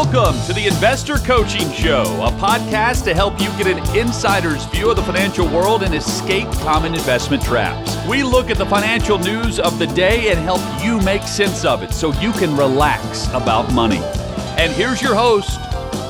Welcome to the Investor Coaching Show, a podcast to help you get an insider's view of the financial world and escape common investment traps. We look at the financial news of the day and help you make sense of it so you can relax about money. And here's your host.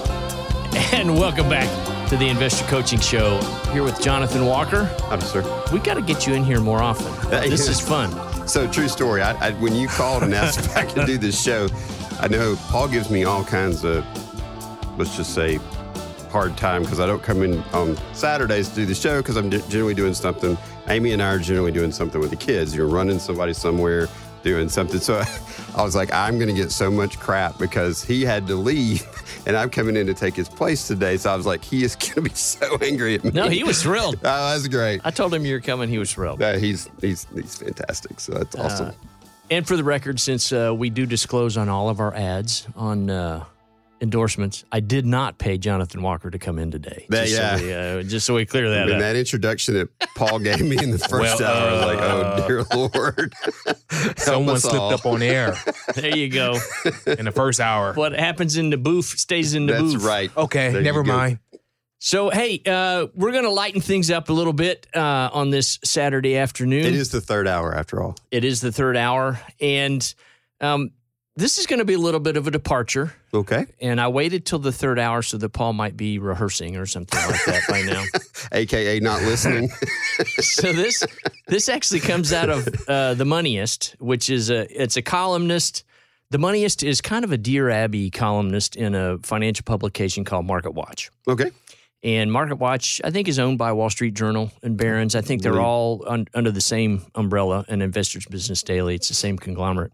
And welcome back to the Investor Coaching Show. Here with Jonathan Walker. I'm sir. We got to get you in here more often. This is fun. So, true story. I when you called and asked if I could do this show, I know Paul gives me all kinds of, let's just say, hard time because I don't come in on Saturdays to do the show because I'm generally doing something. Amy and I are generally doing something with the kids. You're running somebody somewhere, doing something. So I was like, I'm going to get so much crap because he had to leave and I'm coming in to take his place today. So I was like, he is going to be so angry at me. No, he was thrilled. Oh, that's great. I told him you were coming. He was thrilled. He's fantastic. So that's awesome. And for the record, since we do disclose on all of our ads on endorsements, I did not pay Jonathan Walker to come in today. Just so we clear that up. That introduction that Paul gave me in the first hour, I was like, oh, dear Lord. Someone slipped up on air There you go. in the first hour. What happens in the booth stays in the booth. That's right. Okay, There never you go. mind. So, hey, we're going to lighten things up a little bit on this Saturday afternoon. It is the third hour, after all. It is the third hour. And this is going to be a little bit of a departure. Okay. And I waited till the third hour so that Paul might be rehearsing or something like that by now. AKA not listening. So this actually comes out of The Moneyist, which is it's a columnist. The Moneyist is kind of a Dear Abby columnist in a financial publication called Market Watch. Okay. And Market Watch, I think, is owned by Wall Street Journal and Barron's. I think they're all under the same umbrella, and Investors Business Daily. It's the same conglomerate.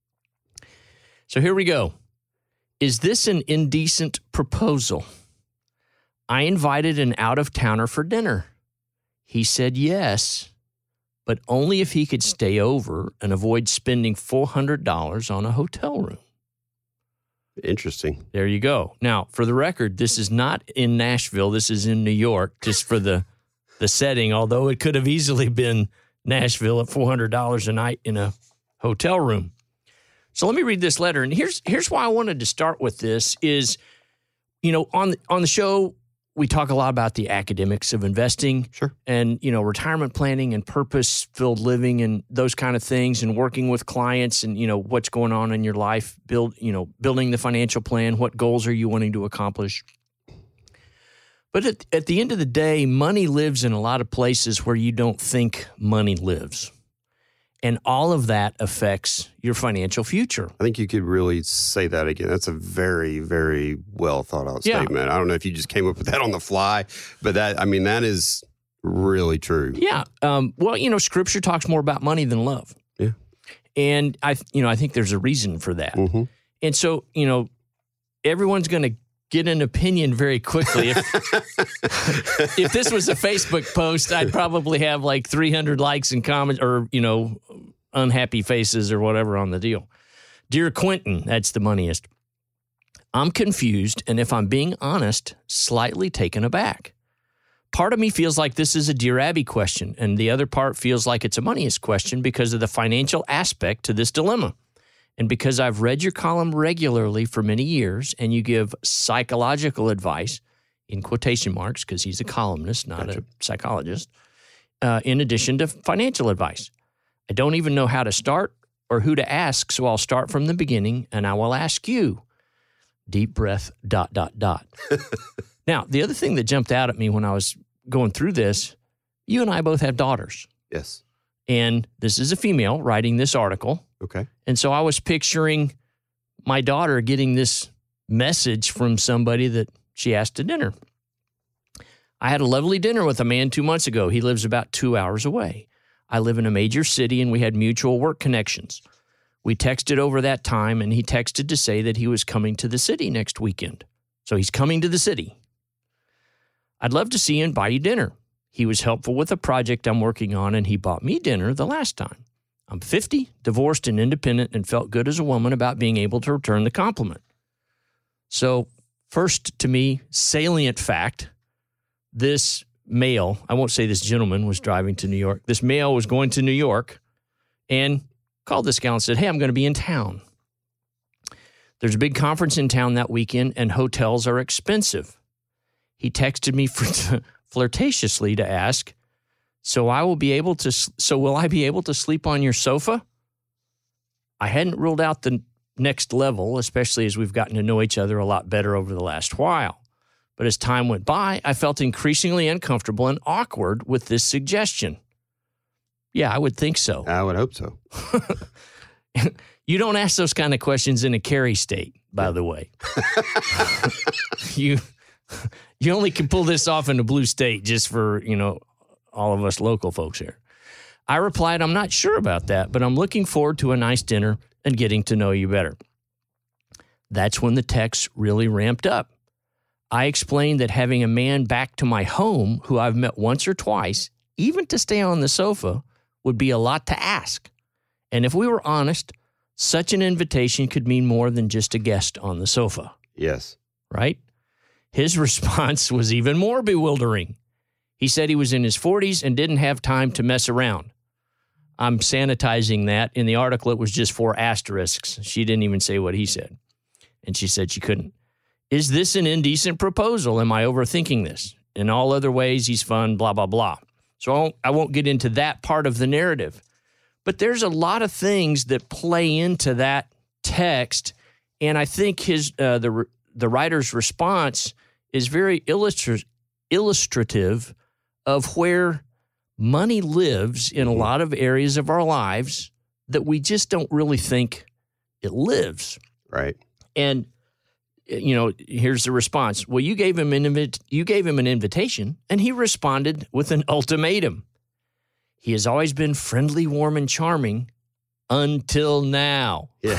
So here we go. Is this an indecent proposal? I invited an out-of-towner for dinner. He said yes, but only if he could stay over and avoid spending $400 on a hotel room. Interesting. There you go. Now, for the record, this is not in Nashville. This is in New York, just for the setting, although it could have easily been Nashville at $400 a night in a hotel room. So let me read this letter. And here's why I wanted to start with this is, you know, on the show, we talk a lot about the academics of investing. Sure. And, you know, retirement planning and purpose-filled living and those kind of things and working with clients and, you know, what's going on in your life, building the financial plan, what goals are you wanting to accomplish. But at the end of the day, money lives in a lot of places where you don't think money lives. And all of that affects your financial future. I think you could really say that again. That's a very, very well thought out statement. I don't know if you just came up with that on the fly, but that is really true. Yeah. Well, you know, Scripture talks more about money than love. Yeah. And I think there's a reason for that. Mm-hmm. And so, you know, everyone's going to get an opinion very quickly. If this was a Facebook post, I'd probably have like 300 likes and comments or, you know, unhappy faces or whatever on the deal. Dear Quentin, that's The Moneyist. I'm confused, and if I'm being honest, slightly taken aback. Part of me feels like this is a Dear Abby question, and the other part feels like it's a Moneyist question because of the financial aspect to this dilemma. And because I've read your column regularly for many years and you give psychological advice, in quotation marks, because he's a columnist, not a psychologist, in addition to financial advice. I don't even know how to start or who to ask, so I'll start from the beginning and I will ask you. Deep breath, ... Now, the other thing that jumped out at me when I was going through this, you and I both have daughters. Yes. And this is a female writing this article. Okay. And so I was picturing my daughter getting this message from somebody that she asked to dinner. I had a lovely dinner with a man 2 months ago. He lives about 2 hours away. I live in a major city and we had mutual work connections. We texted over that time and he texted to say that he was coming to the city next weekend. So he's coming to the city. I'd love to see you and buy you dinner. He was helpful with a project I'm working on and he bought me dinner the last time. I'm 50, divorced and independent, and felt good as a woman about being able to return the compliment. So first, to me, salient fact, this male, I won't say this gentleman was driving to New York. This male was going to New York and called this gal and said, hey, I'm going to be in town. There's a big conference in town that weekend, and hotels are expensive. He texted me flirtatiously to ask, so will I be able to sleep on your sofa? I hadn't ruled out the next level, especially as we've gotten to know each other a lot better over the last while. But as time went by, I felt increasingly uncomfortable and awkward with this suggestion. Yeah, I would think so. I would hope so. You don't ask those kind of questions in a carry state, by the way. You only can pull this off in a blue state just for, all of us local folks here. I replied, I'm not sure about that, but I'm looking forward to a nice dinner and getting to know you better. That's when the texts really ramped up. I explained that having a man back to my home who I've met once or twice, even to stay on the sofa, would be a lot to ask. And if we were honest, such an invitation could mean more than just a guest on the sofa. Yes. Right? His response was even more bewildering. He said he was in his 40s and didn't have time to mess around. I'm sanitizing that. In the article, it was just 4 asterisks. She didn't even say what he said. And she said she couldn't. Is this an indecent proposal? Am I overthinking this? In all other ways, he's fun, blah, blah, blah. So I won't get into that part of the narrative. But there's a lot of things that play into that text, and I think the writer's response is very illustrative of where money lives in a lot of areas of our lives that we just don't really think it lives. Right. And here's the response. Well, you gave him an invitation, and he responded with an ultimatum. He has always been friendly, warm, and charming until now. Yeah.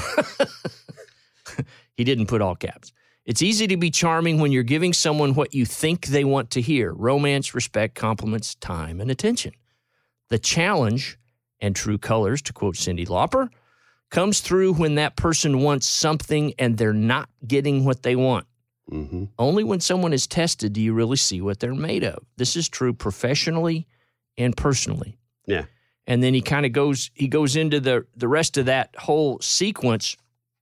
He didn't put all caps. It's easy to be charming when you're giving someone what you think they want to hear: romance, respect, compliments, time, and attention. The challenge, and true colors, to quote Cyndi Lauper, comes through when that person wants something and they're not getting what they want. Mm-hmm. Only when someone is tested do you really see what they're made of. This is true professionally and personally. Yeah. And then he goes into the rest of that whole sequence.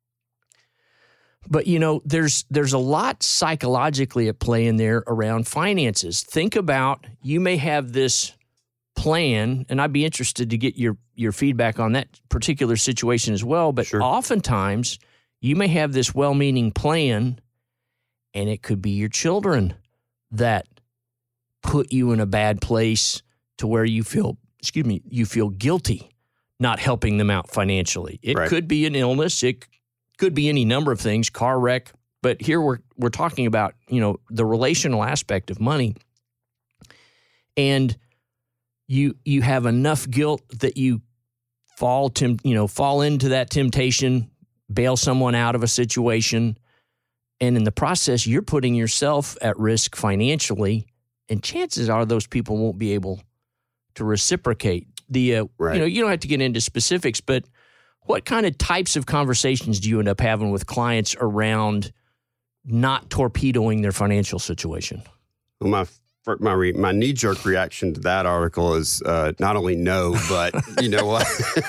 But, there's a lot psychologically at play in there around finances. Think about, you may have this plan, and I'd be interested to get your feedback on that particular situation as well. But Sure. Oftentimes, you may have this well-meaning plan, and it could be your children that put you in a bad place to where you feel guilty not helping them out financially. It Right. could be an illness. It could be any number of things, car wreck. But here we're talking about, the relational aspect of money. And you have enough guilt that you fall into that temptation, bail someone out of a situation. And in the process, you're putting yourself at risk financially. And chances are those people won't be able to reciprocate. Right. You don't have to get into specifics, but what kind of types of conversations do you end up having with clients around not torpedoing their financial situation? Well, my knee-jerk reaction to that article is not only no, but you know what?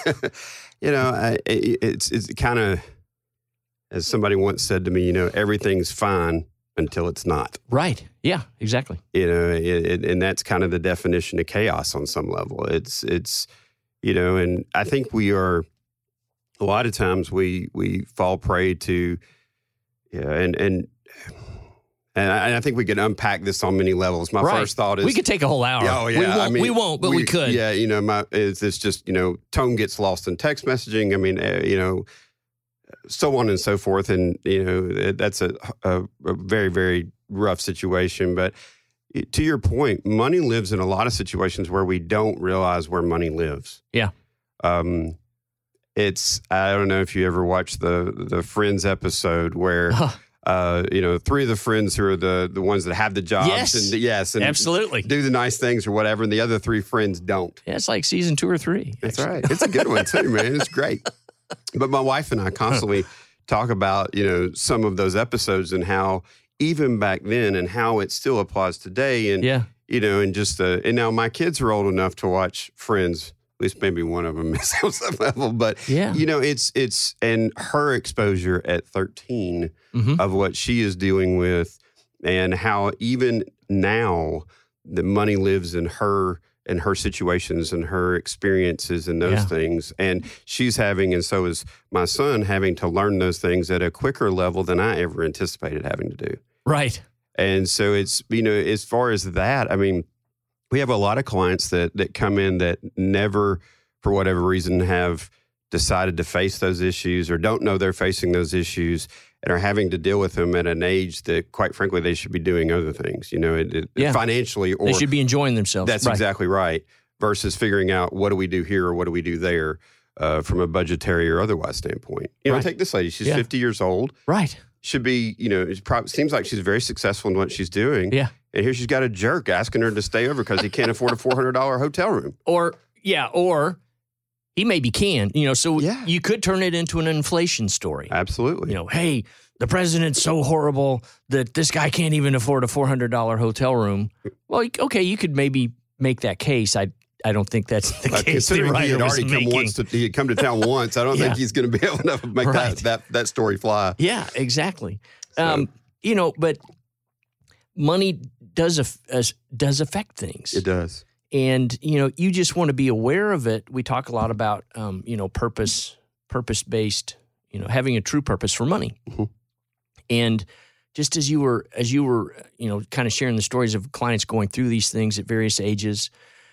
It's kind of, as somebody once said to me, everything's fine until it's not. Right. Yeah, exactly. And that's kind of the definition of chaos on some level. It's and I think we are, a lot of times we fall prey to, and I think we could unpack this on many levels. My Right. first thought is we could take a whole hour. Oh yeah, we won't, but we could. Yeah, it's just tone gets lost in text messaging. I mean, so on and so forth, and that's a very, very rough situation. But to your point, money lives in a lot of situations where we don't realize where money lives. Yeah. It's, I don't know if you ever watched the Friends episode where. 3 of the friends who are the ones that have the jobs and absolutely do the nice things or whatever, and the other 3 friends don't. Yeah, it's like season 2 or 3. That's right. It's a good one too, man. It's great. But my wife and I constantly talk about, some of those episodes and how even back then and how it still applies today. And, Yeah. and just, and now my kids are old enough to watch Friends At least maybe one of them is on some level. But, Yeah. it's and her exposure at 13 Mhm. of what she is dealing with and how even now the money lives in her and her situations and her experiences and those Yeah. things. And she's having, and so is my son, having to learn those things at a quicker level than I ever anticipated having to do. Right. And so it's, as far as that, I mean, we have a lot of clients that come in that never, for whatever reason, have decided to face those issues or don't know they're facing those issues and are having to deal with them at an age that, quite frankly, they should be doing other things, Yeah. financially. Or They should be enjoying themselves. that's Right. exactly right. Versus figuring out what do we do here or what do we do there from a budgetary or otherwise standpoint. Right. Take this lady. She's Yeah. 50 years old. Right. Should be, it seems like she's very successful in what she's doing. Yeah. And here she's got a jerk asking her to stay over because he can't afford a $400 hotel room. Or he maybe can, so Yeah. you could turn it into an inflation story. Absolutely. Hey, the president's so horrible that this guy can't even afford a $400 hotel room. Well, okay, you could maybe make that case. I don't think that's the case the Considering he writer had was already making. he had come to town once, I don't Yeah. think he's going to be able to make Right. that story fly. Yeah, exactly. So- But money does affect things. It does. And, you just want to be aware of it. We talk a lot about, purpose-based, having a true purpose for money. Mhm. And just as you were, kind of sharing the stories of clients going through these things at various ages,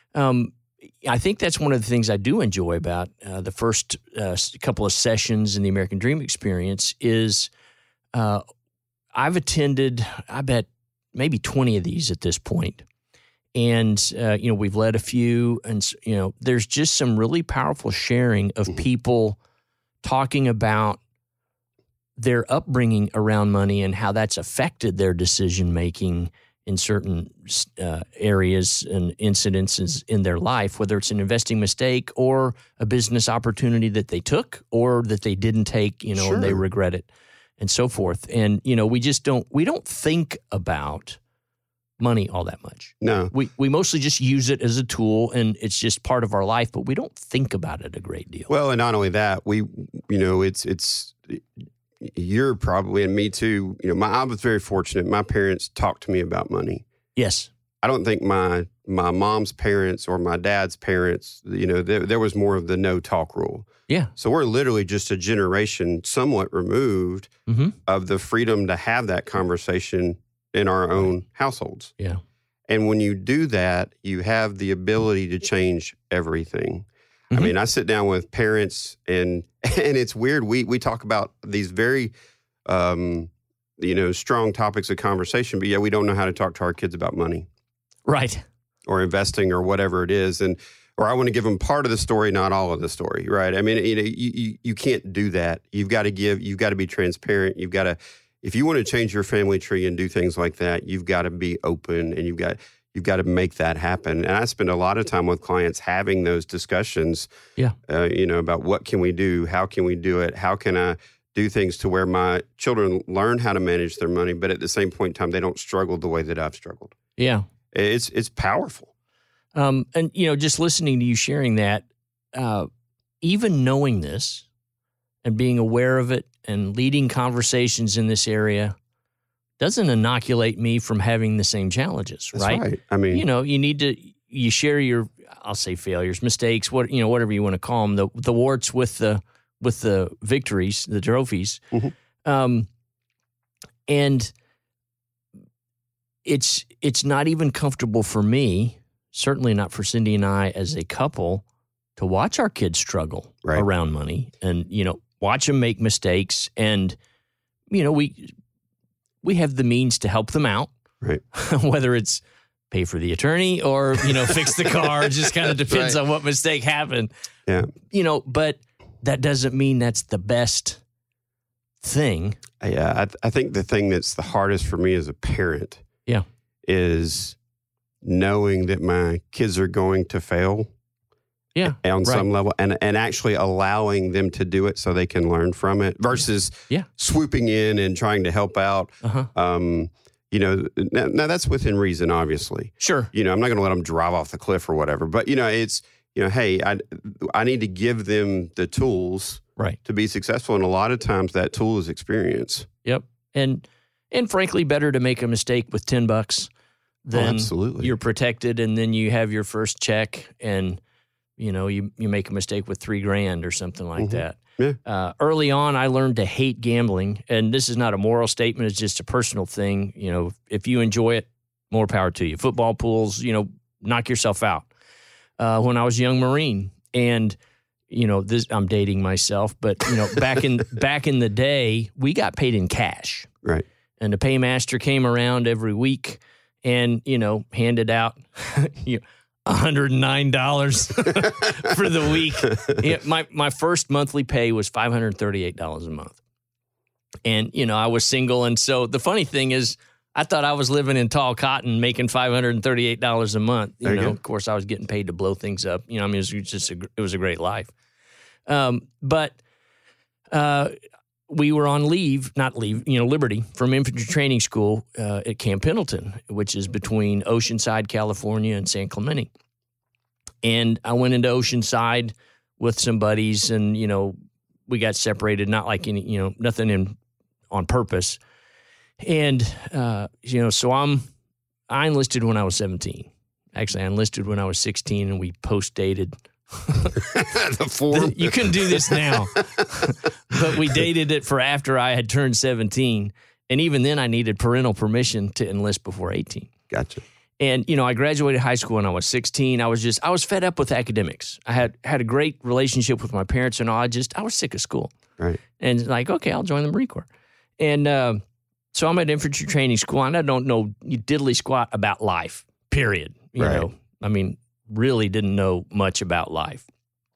I think that's one of the things I do enjoy about the first couple of sessions in the American Dream Experience is I've attended, I bet, maybe 20 of these at this point. And, we've led a few, and, there's just some really powerful sharing of people talking about their upbringing around money and how that's affected their decision-making in certain areas and incidences in their life, whether it's an investing mistake or a business opportunity that they took or that they didn't take, Sure. and they regret it and so forth. And, we don't think about money all that much. No. We mostly just use it as a tool and it's just part of our life, but we don't think about it a great deal. Well, and not only that, it's you're probably, and me too, I was very fortunate. My parents talked to me about money. Yes. I don't think my mom's parents or my dad's parents, there was more of the no talk rule. Yeah. So we're literally just a generation somewhat removed Mm-hmm. of the freedom to have that conversation in our own households. Yeah. And when you do that, you have the ability to change everything. Mhm. I mean, I sit down with parents and it's weird. We talk about these very, strong topics of conversation, but we don't know how to talk to our kids about money Right. or investing or whatever it is. Or I want to give them part of the story, not all of the story, right? I mean, you can't do that. You've got to be transparent. If you want to change your family tree and do things like that, you've got to be open and you've got to make that happen. And I spend a lot of time with clients having those discussions, Yeah. About what can we do? How can we do it? How can I do things to where my children learn how to manage their money, but at the same point in time, they don't struggle the way that I've struggled. Yeah. It's powerful. And, just listening to you sharing that, even knowing this and being aware of it and leading conversations in this area doesn't inoculate me from having the same challenges, That's right? right. I mean, you share your, I'll say failures, mistakes, whatever you want to call them, the warts with the victories, the trophies. Mhm. And it's not even comfortable for me, certainly not for Cindy and I as a couple, to watch our kids struggle Right. around money and, watch them make mistakes. And, we have the means to help them out, Right. whether it's pay for the attorney or, fix the car. It just kind of depends Right. on what mistake happened. Yeah. But that doesn't mean that's the best thing. Yeah, I think the thing that's the hardest for me as a parent Yeah. is knowing that my kids are going to fail Yeah. on Right. some level and actually allowing them to do it so they can learn from it versus Yeah. swooping in and trying to help out. Uh-huh. Now that's within reason, obviously. Sure. I'm not going to let them drive off the cliff or whatever, but it's hey, I need to give them the tools Right. to be successful. And a lot of times that tool is experience. Yep. And frankly, better to make a mistake with $10 than absolutely. You're protected and then you have your first check and, you make a mistake with $3,000 or something like that. Yeah. Early on, I learned to hate gambling. And this is not a moral statement. It's just a personal thing. If you enjoy it, more power to you. Football pools, knock yourself out. When I was a young Marine and, I'm dating myself, but, back in the day, we got paid in cash. Right. And the paymaster came around every week and, handed out $109 for the week. My first monthly pay was $538 a month. And, I was single. And so the funny thing is, I thought I was living in tall cotton, making $538 a month. Of course, I was getting paid to blow things up. It was just it was a great life. But we were on Liberty from infantry training school at Camp Pendleton, which is between Oceanside, California, and San Clemente. And I went into Oceanside with some buddies, and we got separated. Not like nothing on purpose. And, so I enlisted when I was 17. Actually, I enlisted when I was 16 and we post-dated. The form. You couldn't do this now. But we dated it for after I had turned 17. And even then I needed parental permission to enlist before 18. Gotcha. And, I graduated high school when I was 16. I was fed up with academics. I had a great relationship with my parents and all. I was sick of school. Right. And okay, I'll join the Marine Corps. And, so I'm at infantry training school, and I don't know diddly squat about life, period. Really didn't know much about life.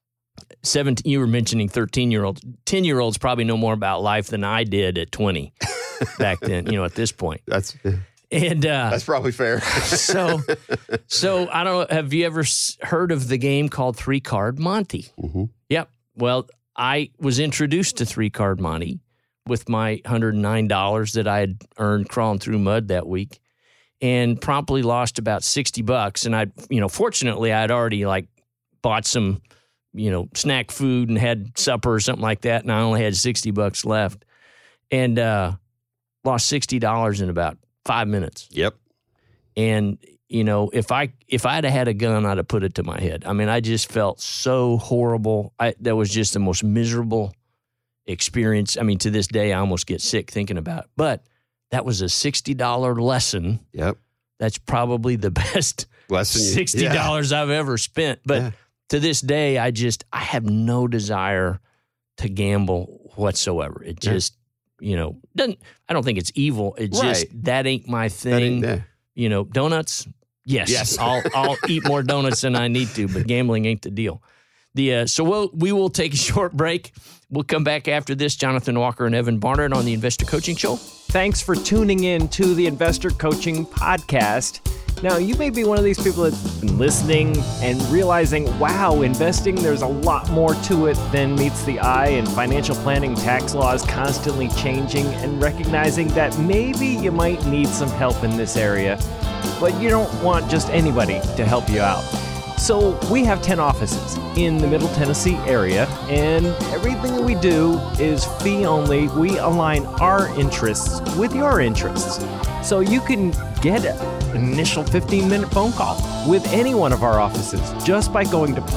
17, you were mentioning 13-year-olds. 10-year-olds probably know more about life than I did at 20 back then, at this point. That's probably fair. so I don't know, have you ever heard of the game called 3-Card Monte? Mm-hmm. Yep. Well, I was introduced to 3-Card Monte with my $109 that I had earned crawling through mud that week, and promptly lost about $60. And fortunately, I had already bought some, snack food and had supper or something like that, and I only had $60 left, and lost $60 in about 5 minutes. Yep. And if I'd had a gun, I'd have put it to my head. I just felt so horrible. That was just the most miserable experience. To this day, I almost get sick thinking about it. But that was a $60 lesson. Yep. That's probably the best lesson $60 I've ever spent. But to this day, I have no desire to gamble whatsoever. It just, doesn't, I don't think it's evil. It's just, that ain't my thing. Donuts. Yes. I'll eat more donuts than I need to, but gambling ain't the deal. So we will take a short break. We'll come back after this. Jonathan Walker and Evan Barnard on the Investor Coaching Show. Thanks for tuning in to the Investor Coaching Podcast. Now, you may be one of these people that's been listening and realizing, wow, investing, there's a lot more to it than meets the eye, and financial planning, tax laws constantly changing, and recognizing that maybe you might need some help in this area, but you don't want just anybody to help you out. So we have 10 offices in the Middle Tennessee area, and everything that we do is fee only. We align our interests with your interests. So you can get an initial 15-minute phone call with any one of our offices just by going to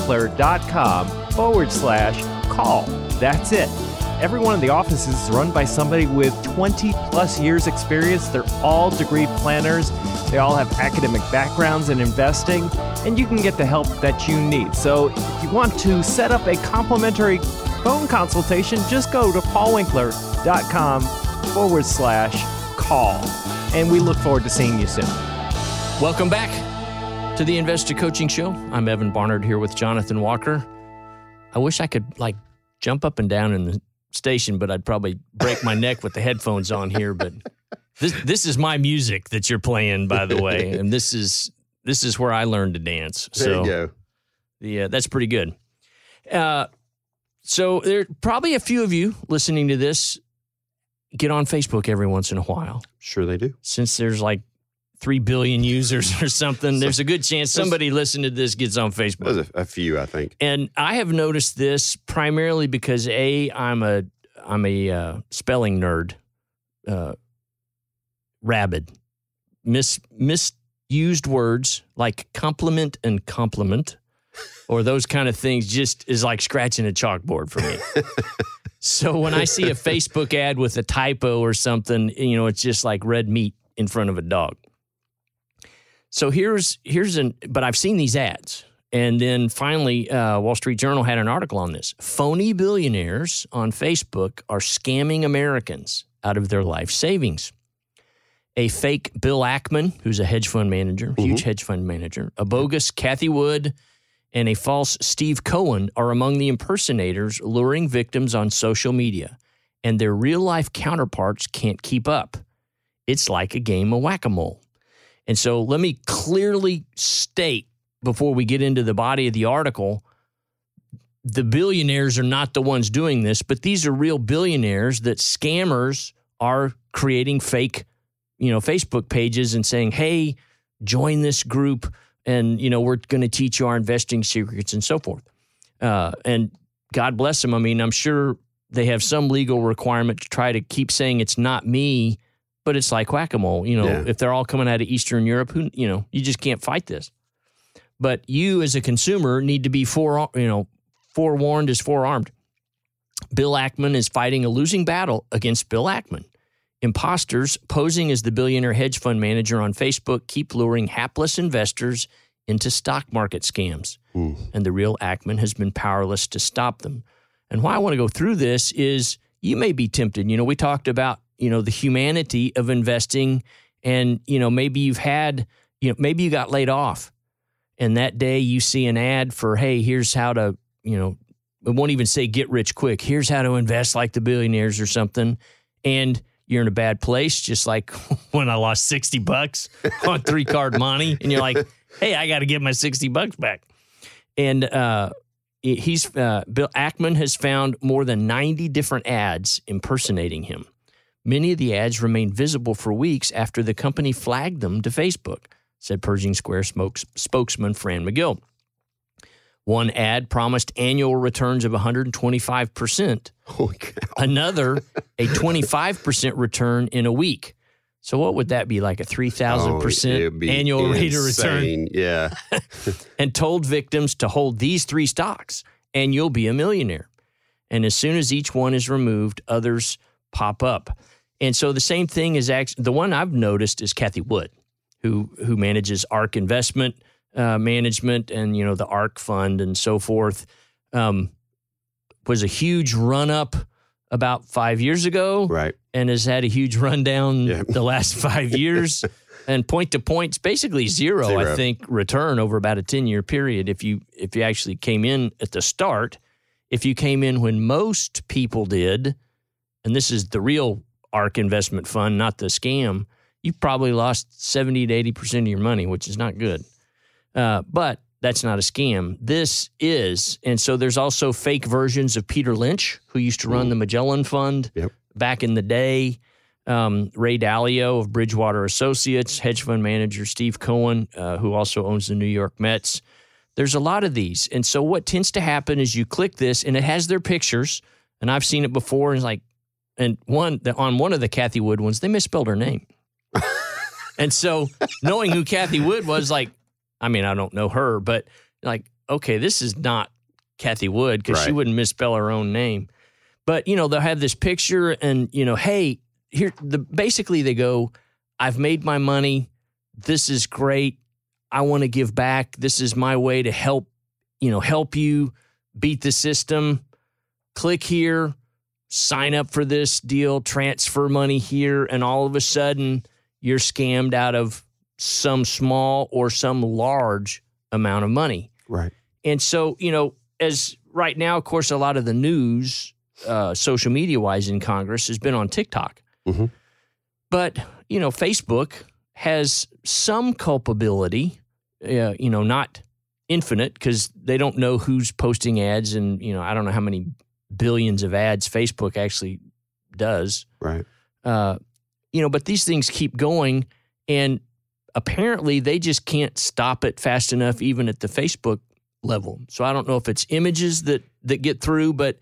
paulwinkler.com/call. That's it. Every one of the offices is run by somebody with 20 plus years experience. They're all degree planners. They all have academic backgrounds in investing, and you can get the help that you need. So if you want to set up a complimentary phone consultation, just go to paulwinkler.com/call. And we look forward to seeing you soon. Welcome back to the Investor Coaching Show. I'm Evan Barnard here with Jonathan Walker. I wish I could jump up and down in the station, but I'd probably break my neck with the headphones on here. But this is my music that you're playing, by the way, and this is where I learned to dance. There you go. That's pretty good. So there are probably a few of you listening to this get on Facebook every once in a while. Sure they do. Since there's 3 billion users or something. There's a good chance somebody listening to this gets on Facebook. There's a few, I think. And I have noticed this primarily because I'm a spelling nerd, rabid. Misused words like compliment and compliment, or those kind of things, just is like scratching a chalkboard for me. So when I see a Facebook ad with a typo or something, it's just like red meat in front of a dog. So but I've seen these ads. And then finally, Wall Street Journal had an article on this. Phony billionaires on Facebook are scamming Americans out of their life savings. A fake Bill Ackman, who's a hedge fund manager, huge hedge fund manager, a bogus Cathie Wood, and a false Steve Cohen are among the impersonators luring victims on social media, and their real-life counterparts can't keep up. It's like a game of whack-a-mole. And so let me clearly state, before we get into the body of the article, the billionaires are not the ones doing this, but these are real billionaires that scammers are creating fake Facebook pages and saying, hey, join this group and, we're going to teach you our investing secrets and so forth. And God bless them. I mean, I'm sure they have some legal requirement to try to keep saying it's not me, but it's like whack-a-mole. If they're all coming out of Eastern Europe, you just can't fight this. But you as a consumer need to be forewarned is forearmed. Bill Ackman is fighting a losing battle against Bill Ackman. Imposters posing as the billionaire hedge fund manager on Facebook keep luring hapless investors into stock market scams. And the real Ackman has been powerless to stop them. And why I want to go through this is you may be tempted. We talked about, the humanity of investing and, maybe you've had, maybe you got laid off. And that day you see an ad for, hey, here's how to, it won't even say get rich quick. Here's how to invest like the billionaires or something. And you're in a bad place, just like when I lost $60 on 3-card money. And you're like, hey, I got to get my $60 back. And Bill Ackman has found more than 90 different ads impersonating him. Many of the ads remained visible for weeks after the company flagged them to Facebook, said Pershing Square spokesman Fran McGill. One ad promised annual returns of 125%. Holy cow. Another, a 25% return in a week. So what would that be, like a 3,000% annual rate of return? Yeah. And told victims to hold these 3 stocks and you'll be a millionaire. And as soon as each one is removed, others pop up. And so the same thing is actually, the one I've noticed is Cathie Wood, who manages ARK Investment Management and, the ARK Fund and so forth. Was a huge run-up about 5 years ago. Right. And has had a huge rundown the last 5 years. And point to point, it's basically zero, I think, return over about a 10-year period. If you actually came in at the start, if you came in when most people did, and this is the real ARK Investment Fund, not the scam, you probably lost 70 to 80% of your money, which is not good. But that's not a scam. This is. And so there's also fake versions of Peter Lynch, who used to run the Magellan Fund back in the day. Ray Dalio of Bridgewater Associates, hedge fund manager Steve Cohen, who also owns the New York Mets. There's a lot of these. And so what tends to happen is you click this, and it has their pictures, and I've seen it before, and it's like, and on one of the Cathie Wood ones, they misspelled her name. And so knowing who Cathie Wood was, like, I mean, I don't know her, but like, okay, this is not Cathie Wood because she wouldn't misspell her own name. But, they'll have this picture and, hey, basically they go, I've made my money. This is great. I want to give back. This is my way to help you beat the system. Click here, sign up for this deal, transfer money here, and all of a sudden you're scammed out of some small or some large amount of money. Right. And so, as right now, of course, a lot of the news, social media-wise in Congress has been on TikTok. Mm-hmm. But, Facebook has some culpability, not infinite because they don't know who's posting ads and, I don't know how many billions of ads Facebook actually does. Right. But these things keep going. And apparently they just can't stop it fast enough, even at the Facebook level. So I don't know if it's images that get through, but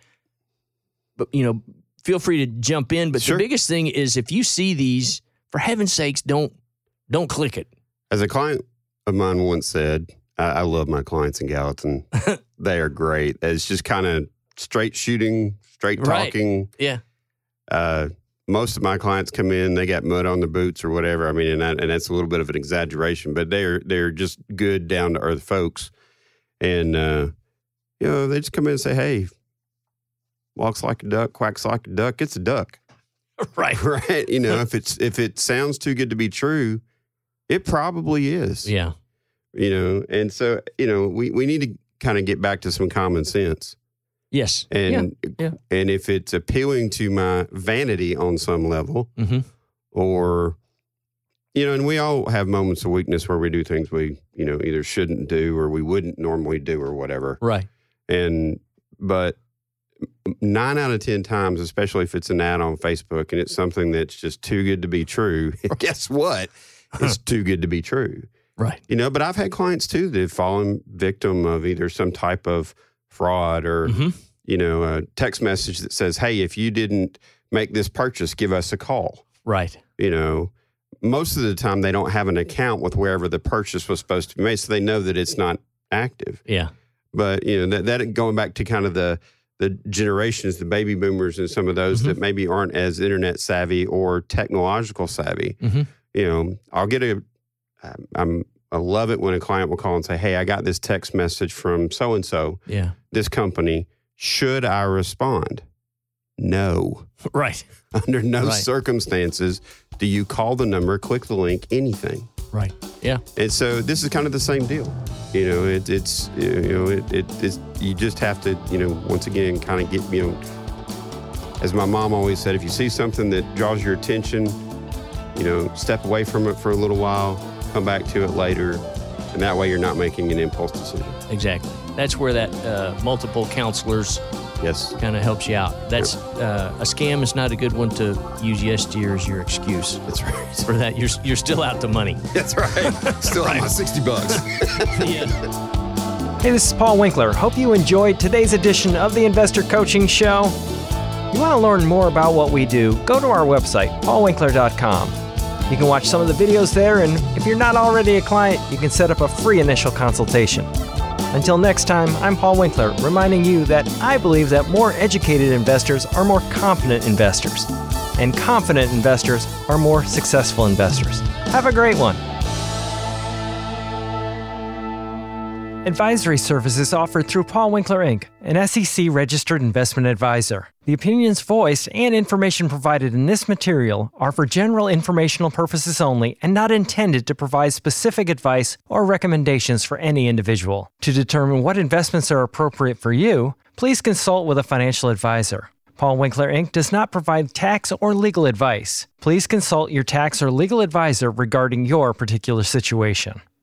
feel free to jump in. But Sure. the biggest thing is if you see these, for heaven's sakes, don't click it. As a client of mine once said, I love my clients in Gallatin. They are great. It's just kind of straight shooting, straight Right. talking. Yeah. Most of my clients come in, they got mud on their boots or whatever. I mean, and that's a little bit of an exaggeration, but they're just good, down to earth folks. And they just come in and say, "Hey, walks like a duck, quacks like a duck. It's a duck." Right. Right. If it sounds too good to be true, it probably is. Yeah. And so, we need to kind of get back to some common sense. Yes. And Yeah. and if it's appealing to my vanity on some level, Mm-hmm. or, and we all have moments of weakness where we do things we, either shouldn't do or we wouldn't normally do or whatever. Right. But 9 out of 10 times, especially if it's an ad on Facebook and it's something that's just too good to be true, guess what? It's too good to be true. Right. But I've had clients too that have fallen victim of either some type of fraud or, a text message that says, "Hey, if you didn't make this purchase, give us a call." Right. Most of the time they don't have an account with wherever the purchase was supposed to be made, so they know that it's not active. Yeah. But, that going back to kind of the generations, the baby boomers and some of those that maybe aren't as internet savvy or technological savvy, I'll get I love it when a client will call and say, "Hey, I got this text message from so-and-so, Yeah. this company. Should I respond?" No. Right. Under no Right. circumstances do you call the number, click the link, anything. Right. Yeah. And so this is kind of the same deal. It's you just have to, once again, kind of get, as my mom always said, if you see something that draws your attention, step away from it for a little while, come back to it later, and that way you're not making an impulse decision. Exactly. That's where that multiple counselors Yes. kind of helps you out. That's a scam is not a good one to use yesteryear as your excuse. That's right. For that, you're still out the money. That's right. Still have my $60. Yeah. Hey, this is Paul Winkler. Hope you enjoyed today's edition of the Investor Coaching Show. You want to learn more about what we do, go to our website, paulwinkler.com. You can watch some of the videos there, and if you're not already a client, you can set up a free initial consultation. Until next time, I'm Paul Winkler, reminding you that I believe that more educated investors are more confident investors, and confident investors are more successful investors. Have a great one. Advisory services offered through Paul Winkler, Inc., an SEC-registered investment advisor. The opinions voiced and information provided in this material are for general informational purposes only and not intended to provide specific advice or recommendations for any individual. To determine what investments are appropriate for you, please consult with a financial advisor. Paul Winkler, Inc. does not provide tax or legal advice. Please consult your tax or legal advisor regarding your particular situation.